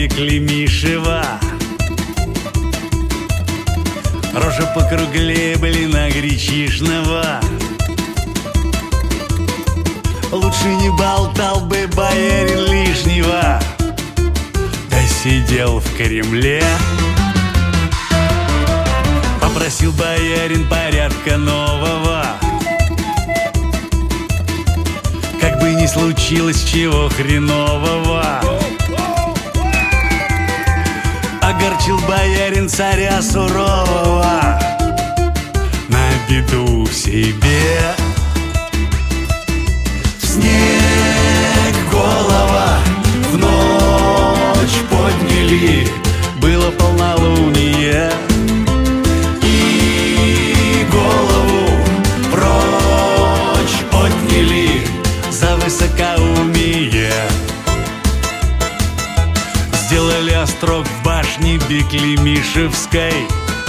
Беклемишева. Рожа покруглее блина гречишного. Лучше не болтал бы боярин лишнего, да сидел в Кремле. Попросил боярин порядка нового, как бы ни случилось чего хренового. Огорчил боярин царя сурового на беду себе. В снег голова в ночь подняли, было полнолуние, и голову прочь отняли за высокоумие. Сделали острог в башне Беклемишевской,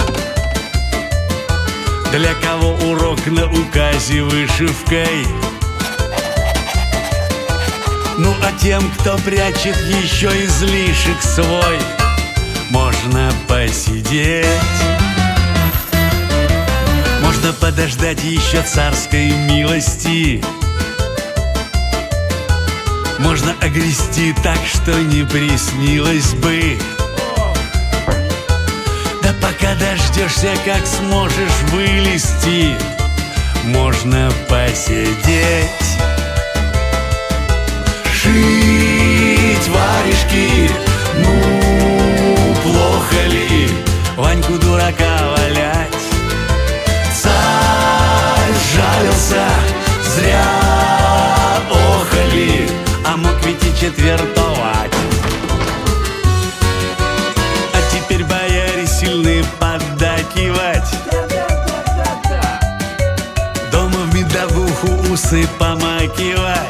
для кого урок на указе вышивкой. Ну а тем, кто прячет еще излишек свой, можно посидеть. Можно подождать еще царской милости. Можно огрести так, что не приснилось бы. Да пока дождешься, как сможешь вылезти, можно посидеть. Шить варежки, ну плохо ли Ваньку дурака валять? Царь жалился, зря охали, а мог ведь и четвертовать. А теперь бояре сильны поддакивать, дома в медовуху усы помакивать,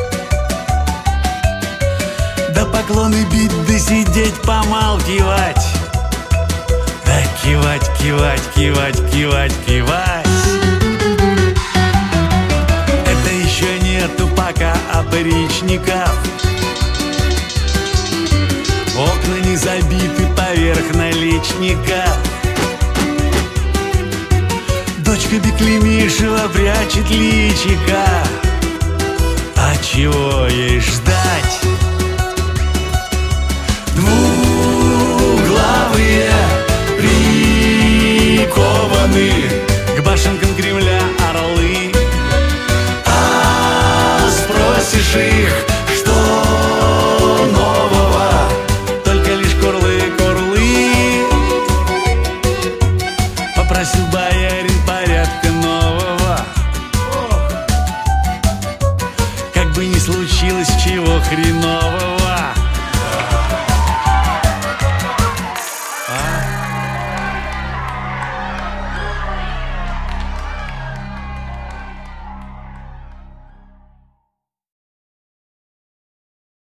да поклоны бить, да сидеть помалкивать, да кивать, кивать, кивать, кивать, кивать. Это еще нету пока опричников, окна не забиты поверх наличника. Дочка Беклемишева прячет личика, а чего ей ждать? Двуглавые прикованы к башенкам Кремля орлы, а спросишь их, что нового, только лишь курлы-курлы. Попросил боярин порядка нового, как бы ни случилось чего хренового.